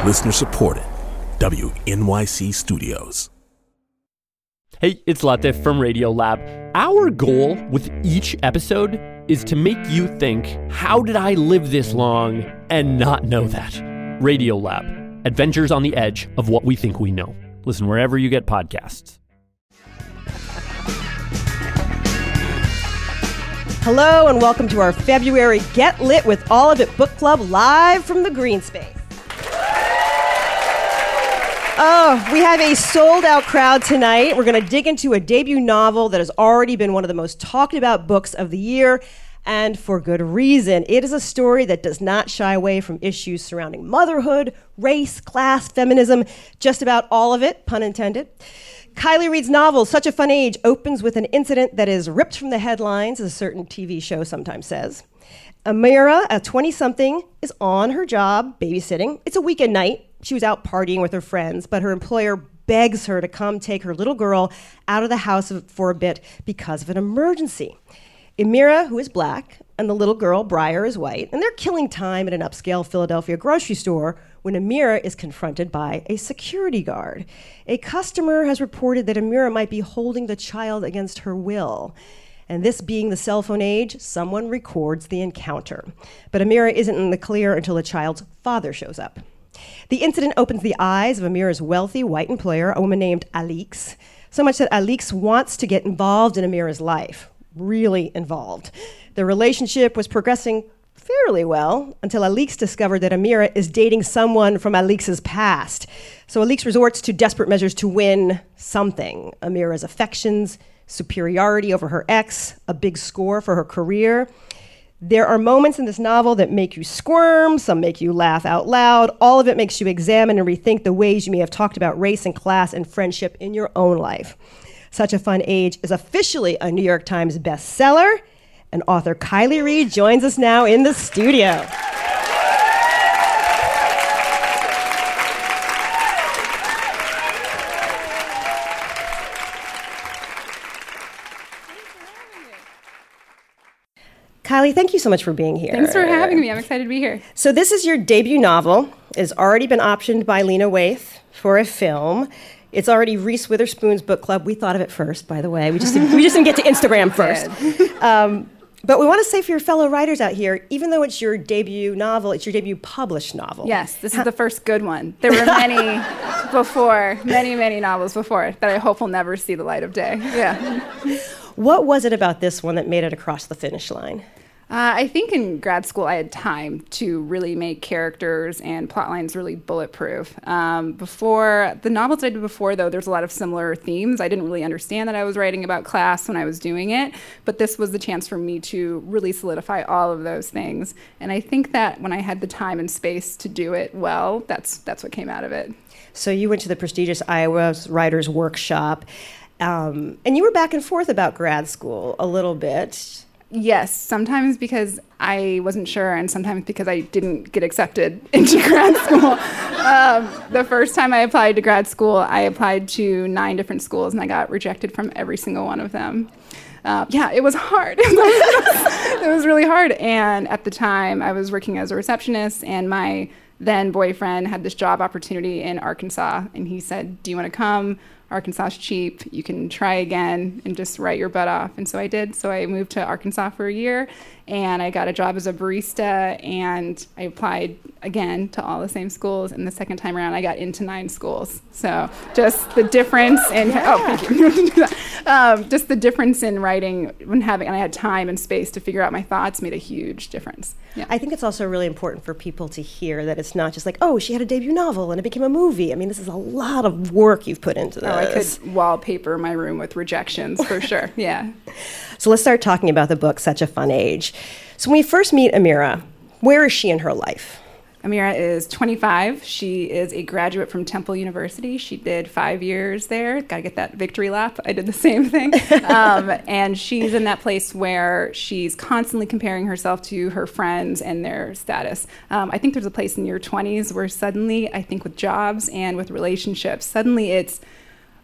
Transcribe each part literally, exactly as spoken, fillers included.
Listener supported. W N Y C Studios. Hey, it's Latif from Radiolab. Our goal with each episode is to make you think, how did I live this long and not know that? Radiolab, adventures on the edge of what we think we know. Listen wherever you get podcasts. Hello and welcome to our February Get Lit with All of It Book Club live from the Green Space. Oh, we have a sold-out crowd tonight. We're going to dig into a debut novel that has already been one of the most talked about books of the year, and for good reason. It is a story that does not shy away from issues surrounding motherhood, race, class, feminism, just about all of it, pun intended. Kiley Reid's novel, Such a Fun Age, opens with an incident that is ripped from the headlines, as a certain T V show sometimes says. Amira, a twenty-something, is on her job babysitting. It's a weekend night. She was out partying with her friends, but her employer begs her to come take her little girl out of the house for a bit because of an emergency. Amira, who is black, and the little girl, Briar, is white, and they're killing time at an upscale Philadelphia grocery store when Amira is confronted by a security guard. A customer has reported that Amira might be holding the child against her will. And this being the cell phone age, someone records the encounter. But Amira isn't in the clear until the child's father shows up. The incident opens the eyes of Amira's wealthy white employer, a woman named Alix, so much that Alix wants to get involved in Amira's life, really involved. The relationship was progressing fairly well until Alix discovered that Amira is dating someone from Alix's past. So Alix resorts to desperate measures to win something: Amira's affections, superiority over her ex, a big score for her career. There are moments in this novel that make you squirm, some make you laugh out loud. All of it makes you examine and rethink the ways you may have talked about race and class and friendship in your own life. Such a Fun Age is officially a New York Times bestseller, and author Kiley Reid joins us now in the studio. Kiley, thank you so much for being here. Thanks for having me. I'm excited to be here. So this is your debut novel. It's already been optioned by Lena Waithe for a film. It's already Reese Witherspoon's book club. We thought of it first, by the way. We just didn't, we just didn't get to Instagram first. Um, but we want to say for your fellow writers out here, even though it's your debut novel, it's your debut published novel. Yes, this is the first good one. There were many before, many, many novels before that I hope will never see the light of day. Yeah. What was it about this one that made it across the finish line? Uh, I think in grad school I had time to really make characters and plot lines really bulletproof. Um, before, the novels I did before, though, there's a lot of similar themes. I didn't really understand that I was writing about class when I was doing it, but this was the chance for me to really solidify all of those things. And I think that when I had the time and space to do it well, that's that's what came out of it. So you went to the prestigious Iowa Writers Workshop, um, and you were back and forth about grad school a little bit. Yes, sometimes because I wasn't sure, and sometimes because I didn't get accepted into grad school. Um, the first time I applied to grad school, I applied to nine different schools, and I got rejected from every single one of them. Uh, yeah, it was hard. It was really hard. And at the time, I was working as a receptionist, and my then boyfriend had this job opportunity in Arkansas, and he said, "Do you want to come? Arkansas's cheap. You can try again and just write your butt off." And so I did. So I moved to Arkansas for a year, and I got a job as a barista, and I applied again to all the same schools. And the second time around, I got into nine schools. So just the difference in yeah. oh, thank you. um, just the difference in writing when having, and I had time and space to figure out my thoughts, made a huge difference. Yeah. I think it's also really important for people to hear that it's not just like, oh, she had a debut novel and it became a movie. I mean, this is a lot of work you've put into this. Oh, I could wallpaper my room with rejections for sure. Yeah. So let's start talking about the book, Such a Fun Age. So when we first meet Amira, where is she in her life? Amira is twenty-five. She is a graduate from Temple University. She did five years there. Got to get that victory lap. I did the same thing. um, and she's in that place where she's constantly comparing herself to her friends and their status. Um, I think there's a place in your twenties where suddenly, I think with jobs and with relationships, suddenly it's,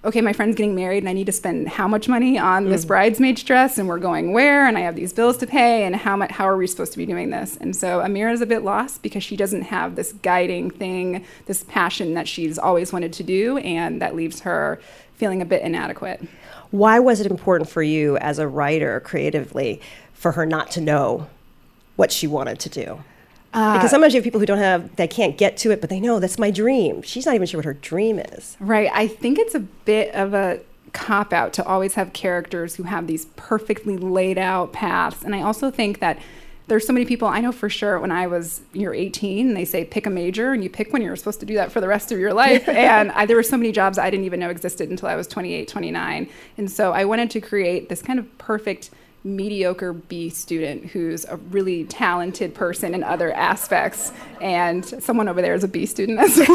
okay, my friend's getting married and I need to spend how much money on this mm. bridesmaid's dress, and we're going where, and I have these bills to pay, and how much, how are we supposed to be doing this? And so Amira's a bit lost because she doesn't have this guiding thing, this passion that she's always wanted to do, and that leaves her feeling a bit inadequate. Why was it important for you as a writer creatively for her not to know what she wanted to do? Uh, because sometimes you have people who don't have, they can't get to it, but they know that's my dream. She's not even sure what her dream is. Right. I think it's a bit of a cop-out to always have characters who have these perfectly laid out paths. And I also think that there's so many people, I know for sure when I was, you're eighteen, they say pick a major, and you pick one, you're supposed to do that for the rest of your life. And I, there were so many jobs I didn't even know existed until I was twenty-eight, twenty-nine. And so I wanted to create this kind of perfect mediocre B student who's a really talented person in other aspects, and someone over there is a B student as well. um,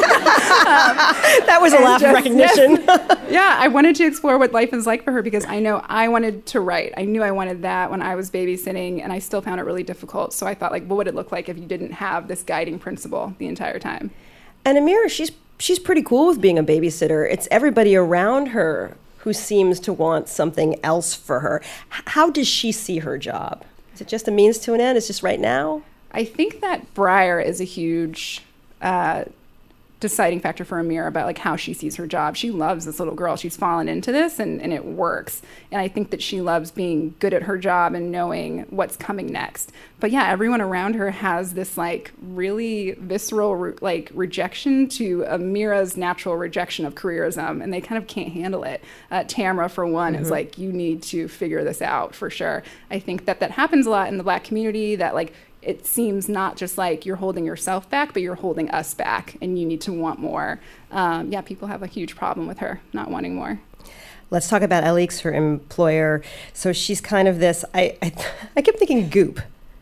that was a laugh of recognition. Yes, yeah, I wanted to explore what life is like for her because I know I wanted to write. I knew I wanted that when I was babysitting, and I still found it really difficult. So I thought, like, what would it look like if you didn't have this guiding principle the entire time? And Amira, she's she's pretty cool with being a babysitter. It's everybody around her who seems to want something else for her. H- how does she see her job? Is it just a means to an end? It's just right now? I think that Briar is a huge uh, deciding factor for Amira about like how she sees her job. She loves this little girl. She's fallen into this and, and it works. And I think that she loves being good at her job and knowing what's coming next. But yeah, everyone around her has this like really visceral re- like rejection to Amira's natural rejection of careerism, and they kind of can't handle it. Uh, Tamara, for one, mm-hmm. is like, you need to figure this out for sure. I think that that happens a lot in the Black community, that like it seems not just like you're holding yourself back, but you're holding us back, and you need to want more. Um, yeah, people have a huge problem with her not wanting more. Let's talk about Alix, her employer. So she's kind of this, I I, I kept thinking Goop.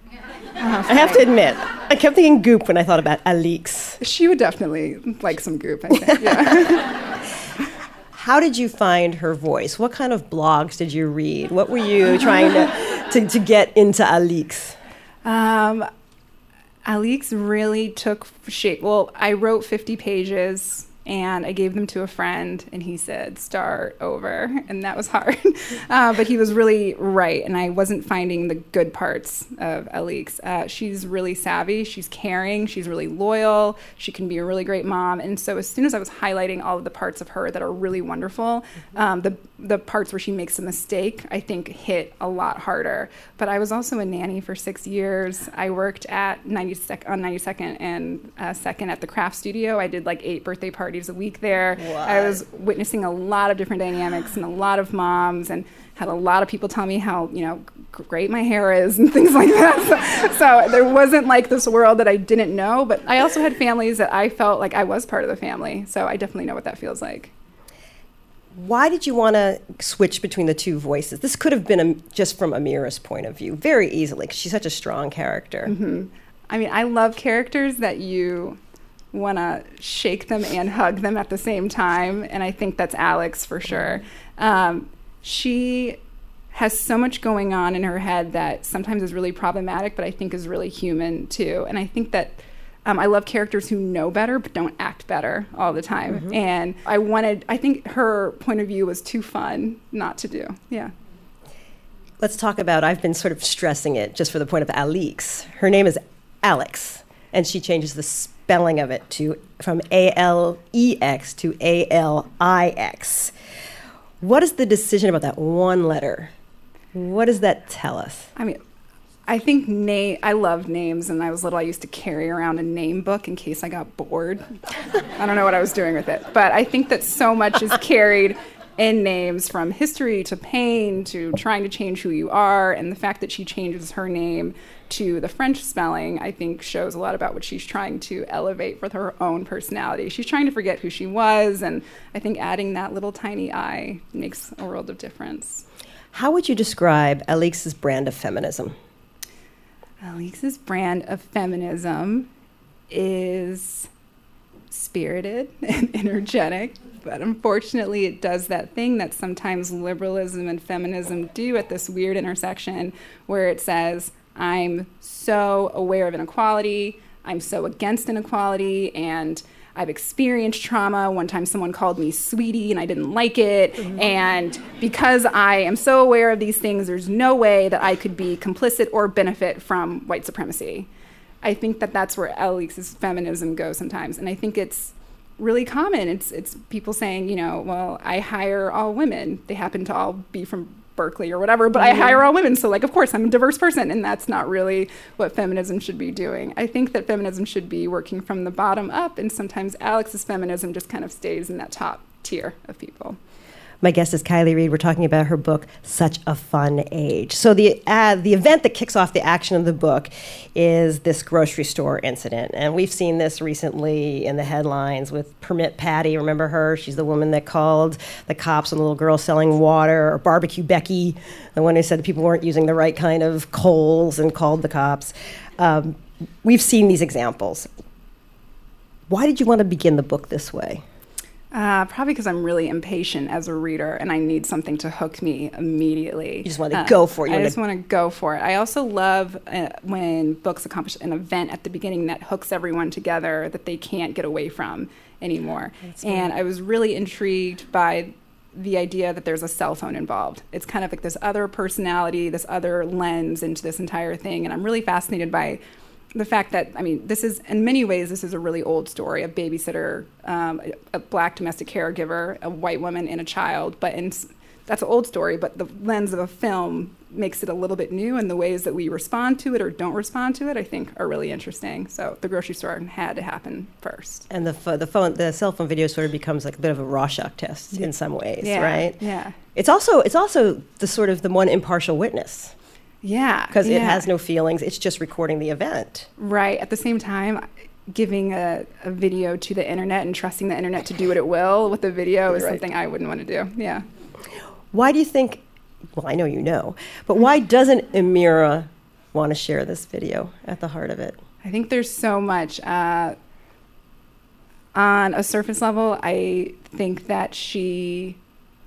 I have to admit, I kept thinking Goop when I thought about Alix. She would definitely like some Goop, I think, yeah. How did you find her voice? What kind of blogs did you read? What were you trying to, to, to get into Alix? Um, Alix really took shape. Well, I wrote fifty pages and I gave them to a friend, and he said, start over. And that was hard. uh, but he was really right, and I wasn't finding the good parts of Alix. Uh, she's really savvy. She's caring. She's really loyal. She can be a really great mom. And so as soon as I was highlighting all of the parts of her that are really wonderful, mm-hmm. um, the the parts where she makes a mistake, I think, hit a lot harder. But I was also a nanny for six years. I worked at ninety-second, on ninety-second and uh, second at the Craft Studio. I did like eight birthday parties a week there. What? I was witnessing a lot of different dynamics and a lot of moms, and had a lot of people tell me how, you know, great my hair is and things like that. So, so there wasn't like this world that I didn't know, but I also had families that I felt like I was part of the family. So I definitely know what that feels like. Why did you want to switch between the two voices? This could have been a, just from Amira's point of view, very easily, because she's such a strong character. Mm-hmm. I mean, I love characters that you want to shake them and hug them at the same time, and I think that's Alix for sure. Um, she has so much going on in her head that sometimes is really problematic, but I think is really human too. And I think that Um, I love characters who know better but don't act better all the time. Mm-hmm. And I wanted, I think her point of view was too fun not to do. Yeah. Let's talk about, I've been sort of stressing it just for the point of Alix. Her name is Alex, and she changes the spelling of it to from A L E X to A L I X. What is the decision about that one letter? What does that tell us? I mean, I think name. I love names, and I was little. I used to carry around a name book in case I got bored. I don't know what I was doing with it, but I think that so much is carried in names, from history to pain to trying to change who you are, and the fact that she changes her name to the French spelling, I think, shows a lot about what she's trying to elevate for her own personality. She's trying to forget who she was, and I think adding that little tiny I makes a world of difference. How would you describe Alix's brand of feminism? Alix's brand of feminism is spirited and energetic, but unfortunately it does that thing that sometimes liberalism and feminism do at this weird intersection, where it says, I'm so aware of inequality, I'm so against inequality, and I've experienced trauma. One time someone called me sweetie and I didn't like it. Mm-hmm. And because I am so aware of these things, there's no way that I could be complicit or benefit from white supremacy. I think that that's where Alix's feminism goes sometimes. And I think it's really common. It's it's people saying, you know, well, I hire all women. They happen to all be from Berkeley or whatever, but mm-hmm. I hire all women. So like, of course, I'm a diverse person. And that's not really what feminism should be doing. I think that feminism should be working from the bottom up. And sometimes Alix's feminism just kind of stays in that top tier of people. My guest is Kiley Reid. We're talking about her book, Such a Fun Age. So the uh, the event that kicks off the action of the book is this grocery store incident. And we've seen this recently in the headlines with Permit Patty. Remember her? She's the woman that called the cops on the little girl selling water, or Barbecue Becky, the one who said people weren't using the right kind of coals and called the cops. Um, we've seen these examples. Why did you want to begin the book this way? Uh, probably because I'm really impatient as a reader and I need something to hook me immediately. You just want to uh, go for it. You I just want to go for it. I also love uh, when books accomplish an event at the beginning that hooks everyone together that they can't get away from anymore. That's and right. I was really intrigued by the idea that there's a cell phone involved. It's kind of like this other personality, this other lens into this entire thing. And I'm really fascinated by the fact that, I mean, this is, in many ways, this is a really old story, a babysitter, um, a, a black domestic caregiver, a white woman, and a child. But in, that's an old story, but the lens of a film makes it a little bit new, and the ways that we respond to it or don't respond to it, I think, are really interesting. So the grocery store had to happen first. And the ph- the phone, the cell phone video sort of becomes like a bit of a Rorschach test in some ways, yeah, right? Yeah. It's also it's also the sort of the one impartial witness. Yeah. Because yeah. it has no feelings. It's just recording the event. Right. At the same time, giving a, a video to the internet and trusting the internet to do what it will with the video is right. something I wouldn't want to do. Yeah. Why do you think, well, I know you know, but why doesn't Ameera want to share this video at the heart of it? I think there's so much. Uh, on a surface level, I think that she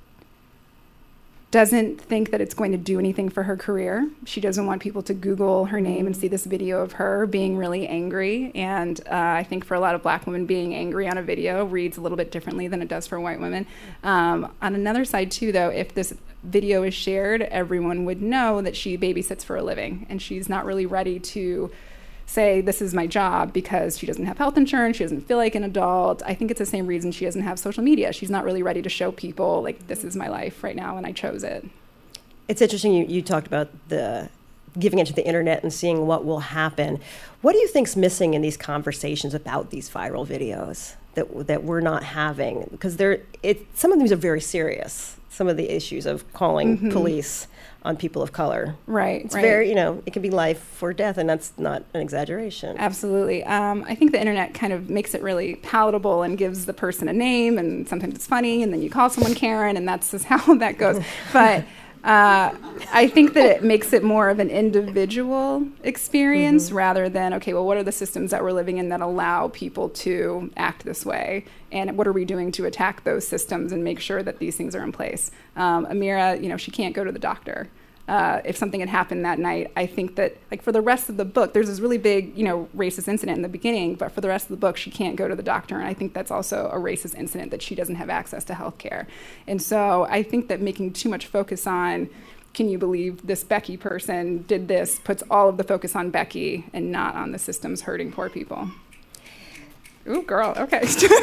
doesn't think that it's going to do anything for her career. She doesn't want people to Google her name and see this video of her being really angry. And uh, I think for a lot of black women, being angry on a video reads a little bit differently than it does for white women. Um, on another side, too, though, if this video is shared, everyone would know that she babysits for a living. And she's not really ready to say, this is my job, because she doesn't have health insurance, she doesn't feel like an adult. I think it's the same reason she doesn't have social media. She's not really ready to show people, like, this is my life right now, and I chose it. It's interesting you, you talked about the giving it to the internet and seeing what will happen. What do you think's missing in these conversations about these viral videos that that we're not having? Because they're, it, some of these are very serious, some of the issues of calling mm-hmm. police on people of color. Right. It's right. very, you know, it can be life or death, and that's not an exaggeration. Absolutely. Um, I think the internet kind of makes it really palatable and gives the person a name, and sometimes it's funny, and then you call someone Karen, and that's just how that goes. But uh, I think that it makes it more of an individual experience mm-hmm. rather than, okay, well, what are the systems that we're living in that allow people to act this way? And what are we doing to attack those systems and make sure that these things are in place? Um, Ameera, you know, she can't go to the doctor. Uh, if something had happened that night, I think that, like, for the rest of the book, there's this really big, you know, racist incident in the beginning, but for the rest of the book, she can't go to the doctor. And I think that's also a racist incident, that she doesn't have access to health care. And so I think that making too much focus on, can you believe this Becky person did this, puts all of the focus on Becky and not on the systems hurting poor people. Ooh, girl, okay.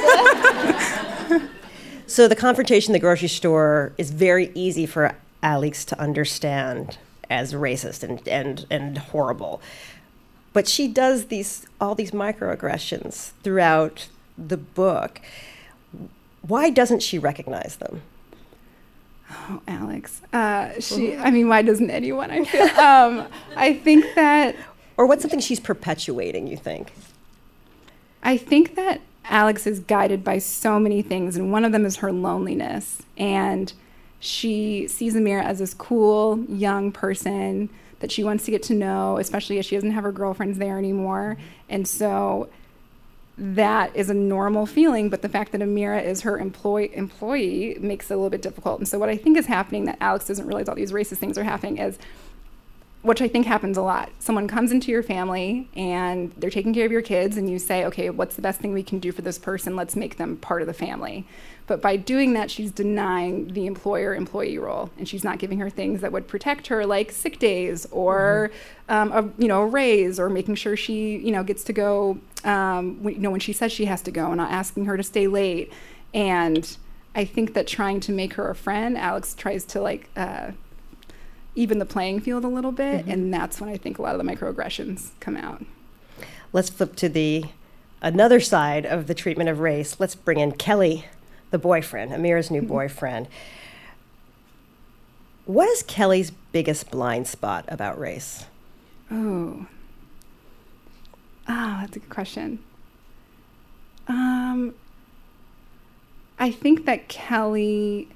So the confrontation in the grocery store is very easy for Alix to understand as racist and, and, and horrible. But she does these all these microaggressions throughout the book. Why doesn't she recognize them? Oh, Alix. Uh, she, I mean, why doesn't anyone, I feel? Um, I think that... Or what's something she's perpetuating, you think? I think that Alix is guided by so many things, and one of them is her loneliness. And she sees Ameera as this cool, young person that she wants to get to know, especially as she doesn't have her girlfriends there anymore. And so that is a normal feeling, but the fact that Ameera is her employ- employee makes it a little bit difficult. And so what I think is happening that Alix doesn't realize all these racist things are happening is which I think happens a lot. Someone comes into your family and they're taking care of your kids and you say, okay, what's the best thing we can do for this person? Let's make them part of the family. But by doing that, she's denying the employer-employee role, and she's not giving her things that would protect her, like sick days or mm-hmm. um, a, you know, a raise, or making sure she, you know, gets to go, um, when, you know, when she says she has to go, and not asking her to stay late. And I think that trying to make her a friend, Alex tries to like uh, even the playing field a little bit, mm-hmm. and that's when I think a lot of the microaggressions come out. Let's flip to the another side of the treatment of race. Let's bring in Kelly, the boyfriend, Amira's new boyfriend. What is Kelly's biggest blind spot about race? Oh, oh, that's a good question. Um, I think that Kelly,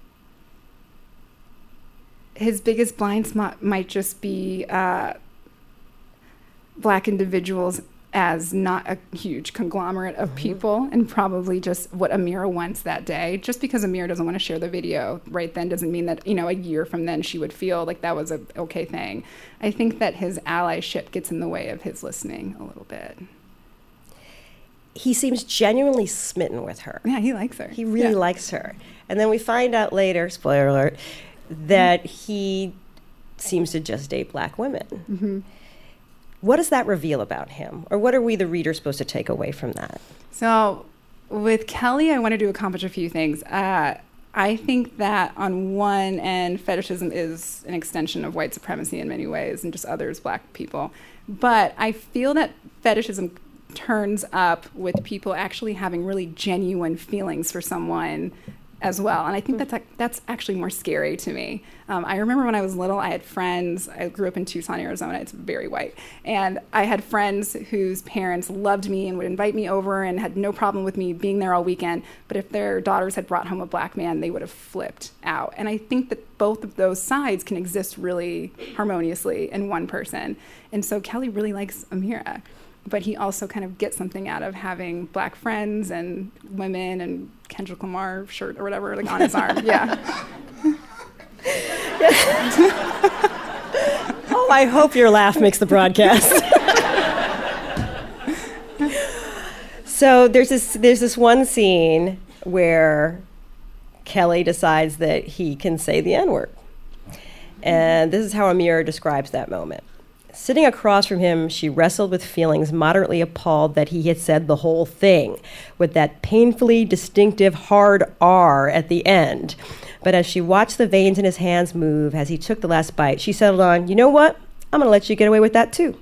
his biggest blind spot might just be uh, Black individuals as not a huge conglomerate of mm-hmm. people, and probably just what Amira wants that day. Just because Amira doesn't want to share the video right then doesn't mean that, you know, a year from then she would feel like that was a okay thing. I think that his allyship gets in the way of his listening a little bit. He seems genuinely smitten with her. Yeah, he likes her. He really yeah. likes her. And then we find out later, spoiler alert, that mm-hmm. he seems to just date Black women. Mm-hmm. What does that reveal about him? Or what are we, the reader, supposed to take away from that? So with Kelly, I wanted to accomplish a few things. Uh, I think that on one end, fetishism is an extension of white supremacy in many ways, and just others, Black people. But I feel that fetishism turns up with people actually having really genuine feelings for someone as well. And I think that's that's actually more scary to me. Um, I remember when I was little, I had friends. I grew up in Tucson, Arizona. It's very white. And I had friends whose parents loved me and would invite me over and had no problem with me being there all weekend. But if their daughters had brought home a Black man, they would have flipped out. And I think that both of those sides can exist really harmoniously in one person. And so Kelly really likes Amira. But he also kind of gets something out of having Black friends and women and Kendrick Lamar shirt or whatever, like on his arm. Yeah. Oh, I hope your laugh makes the broadcast. So there's this there's this one scene where Kelly decides that he can say the N-word. And this is how Amira describes that moment. Sitting across from him, she wrestled with feelings moderately appalled that he had said the whole thing, with that painfully distinctive hard R at the end. But as she watched the veins in his hands move as he took the last bite, she settled on, you know what? I'm going to let you get away with that too.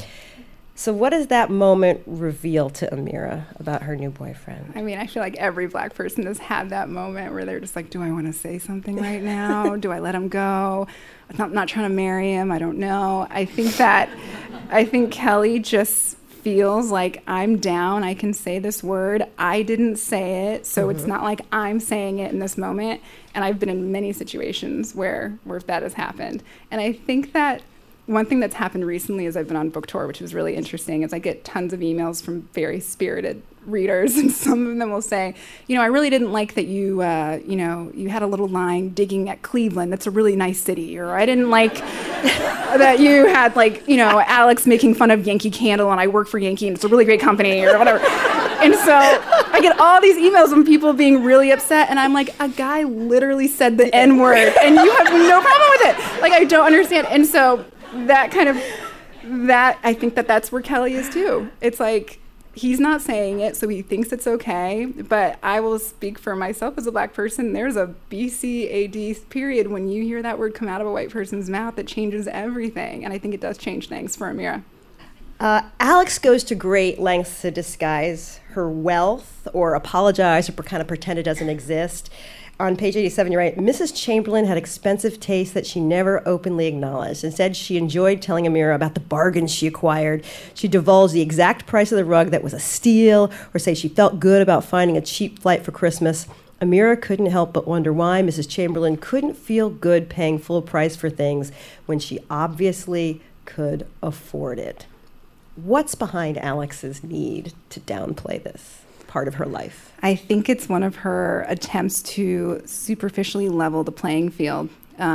So what does that moment reveal to Amira about her new boyfriend? I mean, I feel like every Black person has had that moment where they're just like, do I want to say something right now? Do I let him go? I'm not, not trying to marry him. I don't know. I think that, I think Kelly just feels like I'm down. I can say this word. I didn't say it. So mm-hmm. it's not like I'm saying it in this moment. And I've been in many situations where, where that has happened. And I think that one thing that's happened recently is I've been on book tour, which was really interesting, is I get tons of emails from very spirited readers, and some of them will say, you know, I really didn't like that you, uh, you know, you had a little line digging at Cleveland. That's a really nice city. Or I didn't like that you had, like, you know, Alex making fun of Yankee Candle, and I work for Yankee, and it's a really great company, or whatever. And so I get all these emails from people being really upset, and I'm like, a guy literally said the N-word, and you have no problem with it. Like, I don't understand. And so that kind of, that, I think that that's where Kelly is too. It's like, he's not saying it, so he thinks it's okay. But I will speak for myself as a Black person. There's a B C A D period when you hear that word come out of a white person's mouth that changes everything. And I think it does change things for Amira. Uh, Alex goes to great lengths to disguise her wealth or apologize or kind of pretend it doesn't exist. On page eighty-seven, you write, Missus Chamberlain had expensive tastes that she never openly acknowledged. Instead, she enjoyed telling Amira about the bargains she acquired. She divulged the exact price of the rug that was a steal, or say she felt good about finding a cheap flight for Christmas. Amira couldn't help but wonder why Missus Chamberlain couldn't feel good paying full price for things when she obviously could afford it. What's behind Alex's need to downplay this part of her life? I think it's one of her attempts to superficially level the playing field. Um,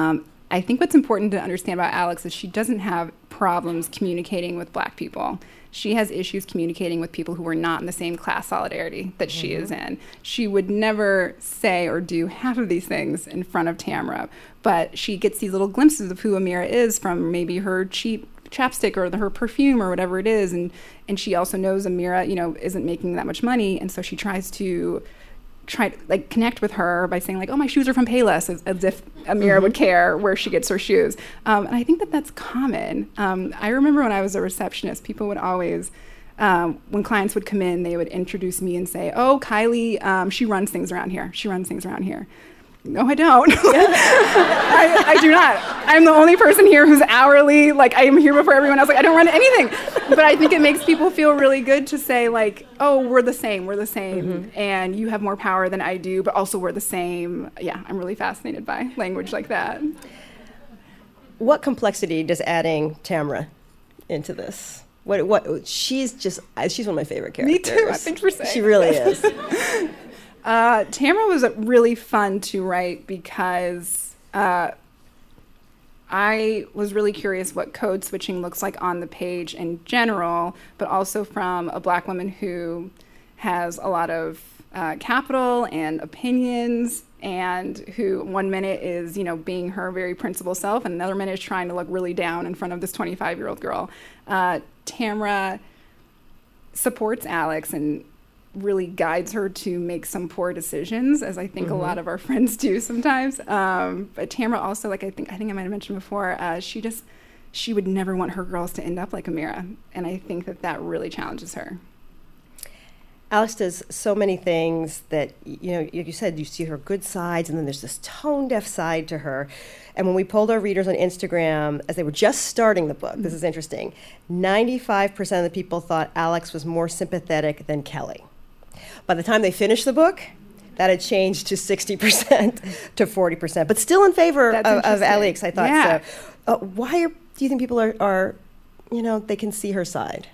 I think what's important to understand about Alex is she doesn't have problems communicating with Black people. She has issues communicating with people who are not in the same class solidarity that mm-hmm. she is in. She would never say or do half of these things in front of Tamara, but she gets these little glimpses of who Amira is from maybe her cheap chapstick or the, her perfume or whatever it is, and and she also knows Amira, you know, isn't making that much money, and so she tries to try to like connect with her by saying like, oh, my shoes are from Payless, as, as if Amira mm-hmm. would care where she gets her shoes. Um, and I think that that's common. Um, I remember when I was a receptionist, people would always, um, when clients would come in, they would introduce me and say, oh, Kylie, um, she runs things around here. She runs things around here. No, I don't. I, I do not. I'm the only person here who's hourly. Like, I am here before everyone else. Like, I don't run anything. But I think it makes people feel really good to say, like, oh, we're the same. We're the same. Mm-hmm. And you have more power than I do, but also we're the same. Yeah, I'm really fascinated by language like that. What complexity does adding Tamara into this? What? What? She's just, she's one of my favorite characters. Me too. Thanks for saying. She really is. Uh, Tamara was really fun to write because uh, I was really curious what code switching looks like on the page in general, but also from a Black woman who has a lot of uh, capital and opinions, and who one minute is, you know, being her very principled self, and another minute is trying to look really down in front of this twenty-five-year-old girl. Uh, Tamara supports Alex and really guides her to make some poor decisions, as I think mm-hmm. a lot of our friends do sometimes. Um, but Tamara also, like I think I think I might have mentioned before, uh, she just she would never want her girls to end up like Amira, and I think that that really challenges her. Alex does so many things that, you know, you said you see her good sides, and then there's this tone-deaf side to her. And when we polled our readers on Instagram, as they were just starting the book, mm-hmm. this is interesting, ninety-five percent of the people thought Alex was more sympathetic than Kelly. By the time they finished the book, that had changed to sixty percent to forty percent, but still in favor of, of Alex, I thought. Yeah. So uh, why are, do you think people are, are, you know, they can see her side?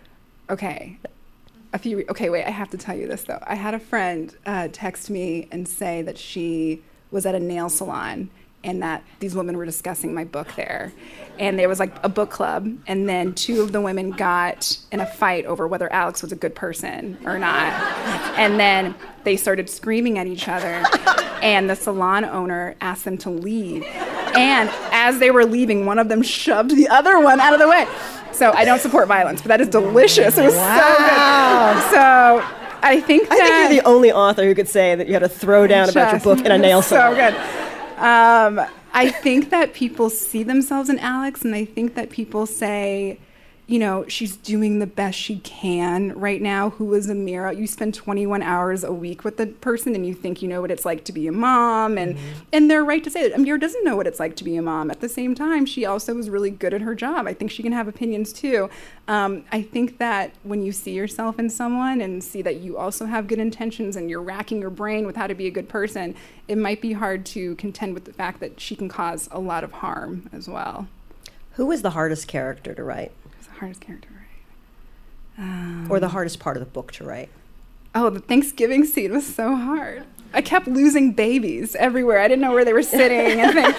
Okay. A few, re- okay, wait, I have to tell you this, though. I had a friend uh, text me and say that she was at a nail salon and that these women were discussing my book there. And there was like a book club, and then two of the women got in a fight over whether Alex was a good person or not. And then they started screaming at each other, and the salon owner asked them to leave. And as they were leaving, one of them shoved the other one out of the way. So I don't support violence, but that is delicious. It was wow. so good. So I think that... I think you're the only author who could say that you had to throw down about your book in a nail salon. So good. Um, I think that people see themselves in Alex, and I think that people say, you know, she's doing the best she can right now. Who is Amira? You spend twenty-one hours a week with the person, and you think you know what it's like to be a mom, and mm-hmm. and they're right to say that. Amira doesn't know what it's like to be a mom. At the same time, she also is really good at her job. I think she can have opinions too. Um, I think that when you see yourself in someone and see that you also have good intentions and you're racking your brain with how to be a good person, it might be hard to contend with the fact that she can cause a lot of harm as well. Who was the hardest character to write? Hardest character to write. Um, or the hardest part of the book to write? Oh, the Thanksgiving scene was so hard. I kept losing babies everywhere. I didn't know where they were sitting. And then,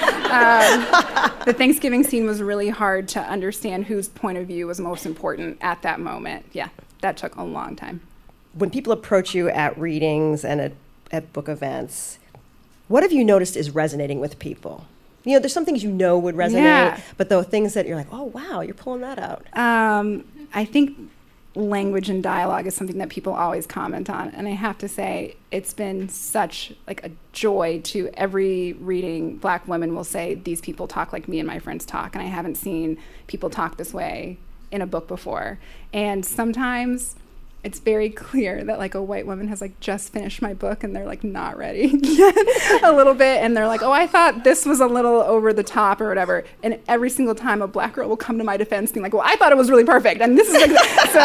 um, the Thanksgiving scene was really hard to understand whose point of view was most important at that moment. Yeah, that took a long time. When people approach you at readings and at, at book events, what have you noticed is resonating with people? You know, there's some things you know would resonate, yeah. but the things that you're like, oh, wow, you're pulling that out. Um, I think language and dialogue is something that people always comment on. And I have to say, it's been such like a joy to every reading. Black women will say, these people talk like me and my friends talk. And I haven't seen people talk this way in a book before. And sometimes it's very clear that like a white woman has like just finished my book and they're like not ready yet a little bit, and they're like, oh, I thought this was a little over the top or whatever. And every single time a Black girl will come to my defense being like, well, I thought it was really perfect, and this is like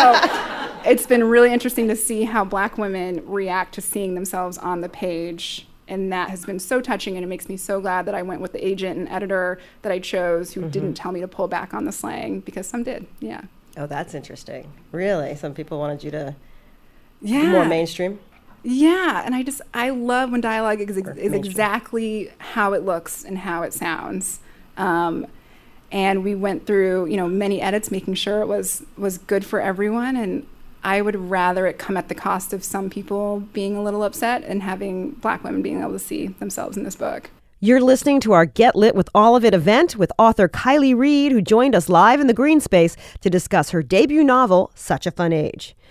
so it's been really interesting to see how Black women react to seeing themselves on the page, and that has been so touching, and it makes me so glad that I went with the agent and editor that I chose who mm-hmm. didn't tell me to pull back on the slang, because some did. Yeah. Oh, that's interesting. Really? Some people wanted you to yeah. be more mainstream? Yeah, and I just, I love when dialogue is, ex- is exactly how it looks and how it sounds. Um, and we went through, you know, many edits, making sure it was was good for everyone. And I would rather it come at the cost of some people being a little upset and having Black women being able to see themselves in this book. You're listening to our Get Lit with All of It event with author Kiley Reid, who joined us live in the Green Space to discuss her debut novel, Such a Fun Age.